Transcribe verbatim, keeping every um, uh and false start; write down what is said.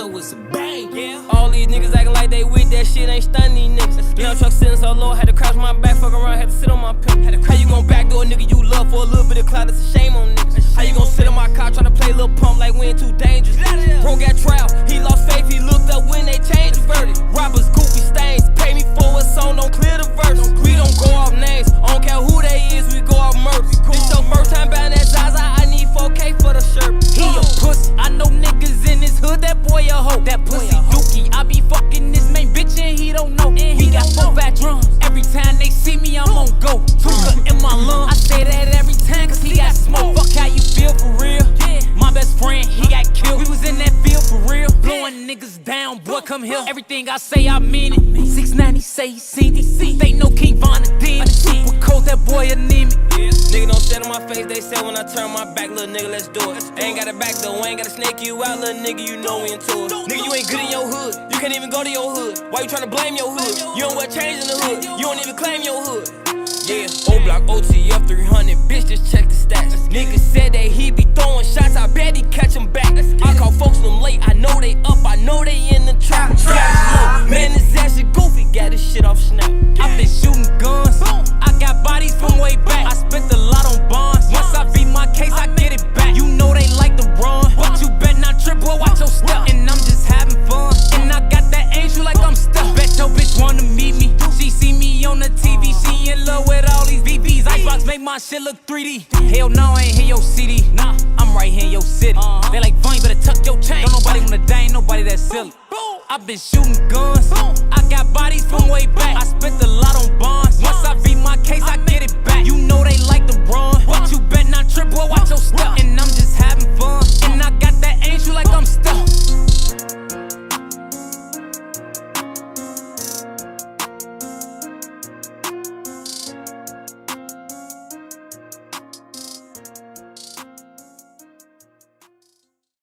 so it's a bang. Yeah. All these niggas acting like they with that shit, ain't stunning these niggas. Young truck sitting so low, had to crouch my back, fuck around, had to sit on my pimp. How you gon' backdoor a nigga you love for a little bit of clout? That's a shame on niggas. How you gon' sit on my car tryna play lil' pump like we ain't too dangerous? Bro got trial, he lost faith, he looked up when they changed the verdict. Robbers, goofy stains, pay me for a song, don't clear the verse. We don't go off names, I don't care who they is, we go off murder. This your first time buying that Zaza, I need four K for the shirt. He a pussy, I know niggas in his hood, that boy a hoe. That pussy dookie, I be fucking this main bitch and he don't know. He got four fat drums, every time they see me I'm on go. Tuka in my lung, I say that every time cause he got smoke. Fuck how you feel for real, my best friend, he got killed. We was in that field for real, blowing niggas down, boy come here. Everything I say I mean it. six ninety say he seen D C, they know King Von a demon. Super cold, that boy anemic. Nigga don't stand on my face, they say when I turn my back, little nigga, let's do it. Ain't got a back though, ain't gotta snake you out, little nigga, you know we into it. Nigga, you ain't good in your hood, you can't even go to your hood. Why you tryna blame your hood? You don't wear chains in the hood, you don't even claim your hood. Yeah, O-Block, O T F three hundred, bitch, just check the stats. Nigga said that he be throwing shots, I bet he catch them back. I call folks them late, I know they up, I know they in the trap. Man, this ass shit goofy, got his shit off Snap. I been shooting guns, I got bodies from way back. I spent a lot on bonds, once I beat my case, I get it back. You know they like to run, but you bet not trip, boy, watch your step. And I'm just having fun, and I got that angel like I'm stuck. Bet your bitch wanna meet me, she see me on the T V, she in love with all these B Bs. Icebox make my shit look three D. Hell no, I ain't hear your C D, nah, I'm right here in your city. They like, Vaughn, you better tuck your chain. Don't nobody wanna die, ain't nobody that silly. I been shooting guns, I got bodies from way back. I spent a lot on bonds, once I beat my case, I get it back. You know they like to run, but you bet not trip, boy, watch